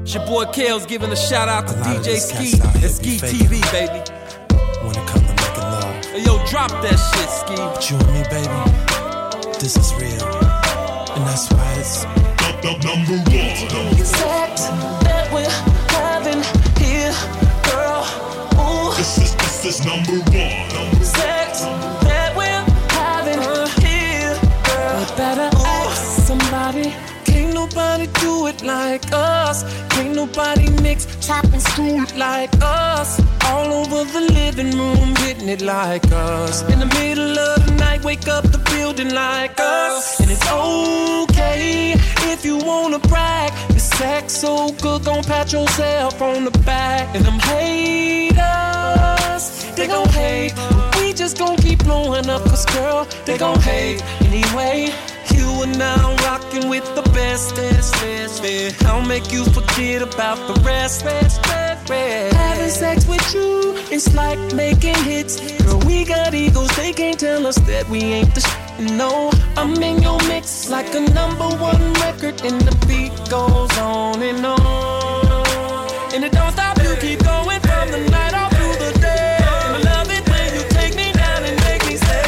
It's your boy Kale's giving a shout out to DJ Ski and Ski TV, baby. When it come to making love. Hey, yo, drop that shit, Ski. But you and me, baby, this is real. And that's why it's number one. Sex that we're having here, girl. Ooh. This is number one. Sex that we're having here, girl. You better ask somebody. Can't nobody do it like us. Can't nobody mix, chop, and screw it like us. All over the living room, hitting it like us. In the middle of the night, wake up the building like us. And it's okay if you wanna brag. Your sex so good, gon' pat yourself on the back. And them haters, they gon' hate. We just gon' keep blowing up, cause girl, they gon' hate anyway. You are now rockin' with the best. I'll make you forget about the rest. Having sex with you, it's like making hits. Girl, we got egos, they can't tell us that we ain't the shit. No, I'm in your mix like a #1 record, and the beat goes on and on. And it don't stop, you keep going from the night all through the day. And I love it when you take me down and make me stay.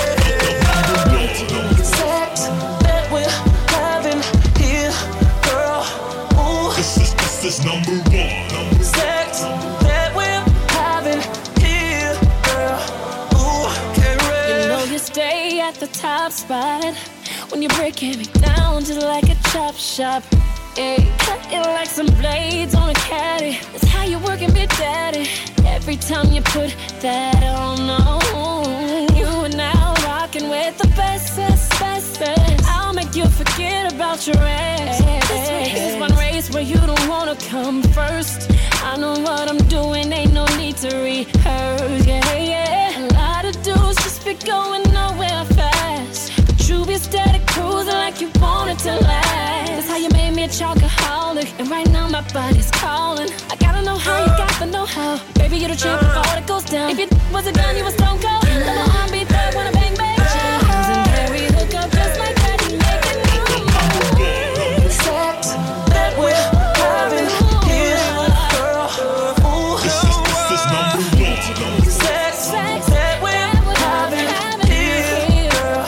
Sex that we're having here, girl. Ooh. This is number one. Sex that we're having here, girl. Ooh, you know you stay at the top spot when you're breaking me down just like a chop shop. Yeah, cut it like some blades on a caddy. That's how you working, big daddy. Every time you put that on, you are now rocking with the best. I'll make you forget about your ex. This one race where you don't wanna come first. I know what I'm doing, ain't no need to rehearse. Yeah. A lot of dudes just be going nowhere fast, but you be steady cruising like you want it to last. That's how you made me a chocoholic, and right now my body's calling. I gotta know how you got the know-how. Baby, you the chick before it goes down. If you was a gun, you was stone cold. Let my arm be third when I bang bang. Legendary hook up just like that and make it move. Sex that we're having here, girl. Ooh. This is number one. Sex that we're having here, girl.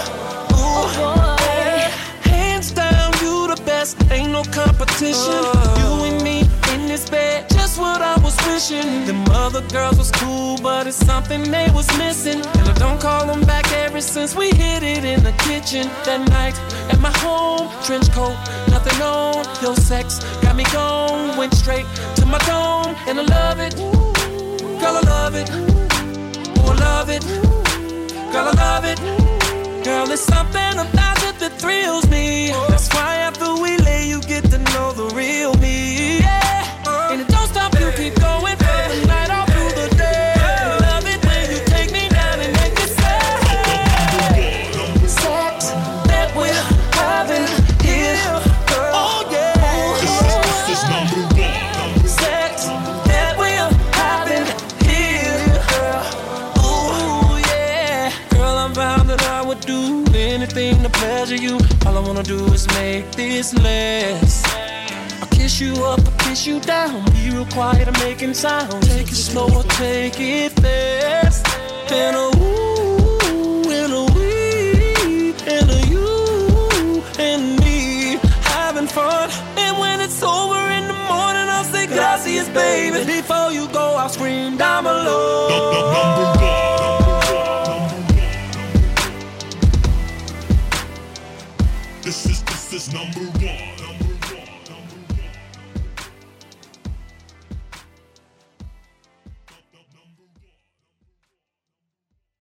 Ooh. Hands down, you the best. Ain't no competition. You and me in this bed, just what I was wishing. Them other girls was cool, but it's something they was missing. And I don't call them back ever since we hit it in the kitchen that night at my home. Trench coat, nothing on. Your sex got me gone, went straight to my dome, and I love it. Girl, I love it. Oh, I love it. Girl, I love it. Girl, there's something about it that thrills me. That's why after we lay, you get to know the real me. Yeah. And it don't stop, you keep going from the night all through the day. I love it when you take me down and make me say. Sex that we're having here, girl. Oh yeah. This is number one. Sex that we're having here, girl. Ooh yeah. Girl, I vowed that I would do anything to pleasure you. All I wanna do is make this last. I'll kiss you up, I'll kiss you down. Be real quiet, I'm making sound. Take it slow or take it fast. And a ooh, and a we, and a you, and me having fun. And when it's over in the morning, I'll say gracias, baby. Before you go, I'll scream down below. Number one. This is number one.